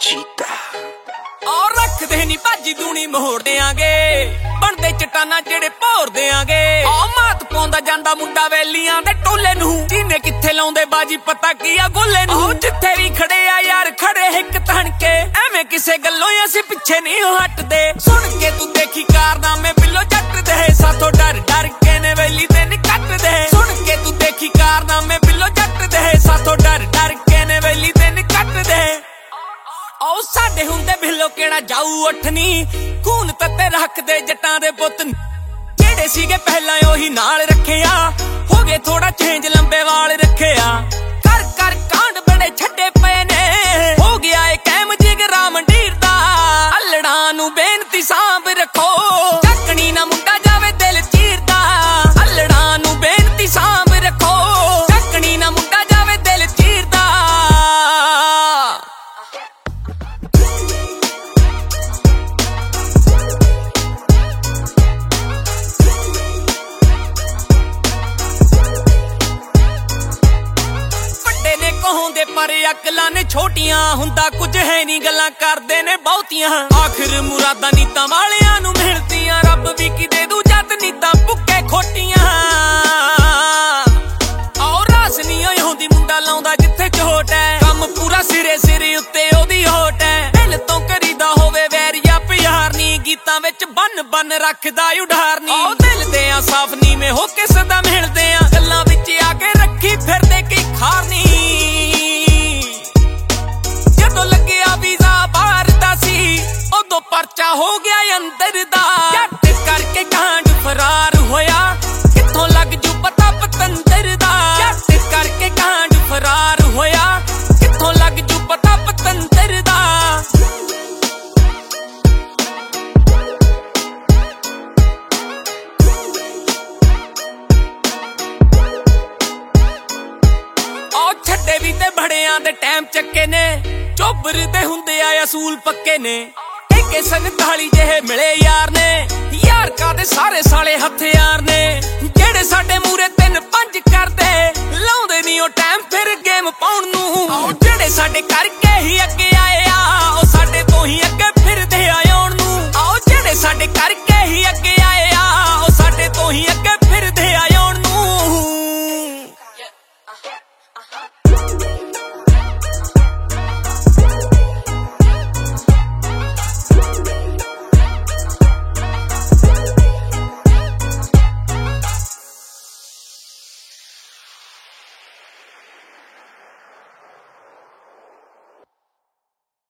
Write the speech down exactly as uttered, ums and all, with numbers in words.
और रख दे नी भाजी दूनी मोड़ देंगे बनते चटाना जेड़े भोर देंगे मात पाउंदा जांदा मुंडा वैलियां दे टोले नूं जिन्ने किथे लाउंदे बाजी पता की आ गोले नूं जिथे भी खड़े आ यार खड़े हिक तन के एवें किसे गल्लों असीं पिछे नहीं हटदे सुन के तू देखी कारनामे बिल्लो जट दे साथों डर डर के ने वैली ते नी कट दे सुन के तू देखी कारनामे बिल्लो जट दे साथों डर डर के ने वैली ते नी कट दे ओ साडे हुंदे बिल्लो केड़ा जाऊ अठनी खून तत्ते रख दे जटां दे पुੱਤ जेड़े सीगे पहला ओही नाल रखिया हो गए थोड़ा चेंज लंबे वाल रखिया कर कर कांड बड़े छड्डे पए ने हो गया ए कैम जिगरा मंडीर दा अल्लड़ा नू बेनती सांभ रखो चकनी ना मुंडा जावे दिल चीरदा अल्लड़ा नू बेनती सांभ रखो चकनी ना मुंडा जावे दिल चीरदा होंदे पर अकलां ने छोटियां हुंदा कुछ है नी गल्लां करदे ने बहुतियां आखिर मुरादां नीतां वालियां नू मिलदियां रब भी की दे दू जद नीतां भुक्के खोटियां और रास नी होई होंदी मुंडा लाउंदा जिथे चोट है कम पूरा सिरे सिरे उत्ते ओदी होट है दिल तो करीदा होवे वैरिया प्यार नी गीतां विच बन बन रखदा उडार नी ओ दिल दे आ साफ नी में हो के सदा मिलदे आ गल्लां विच आके रखी फिरदे की खार नी परचा हो गया अंदर दा जट करके कांड फरार होया किथों लग जू पता पतंदर दा जट करके कांड फरार होया किथों लग जू पता पतंदर दा ओ छड्डे भी ते बड़ियां दे टाइम चक्के ने चोबर दे हुंदे आ असूल पक्के ने के संताली जेहे मिले यार ने यार का दे सारे साले हथियार ने जेड़े साडे मूरे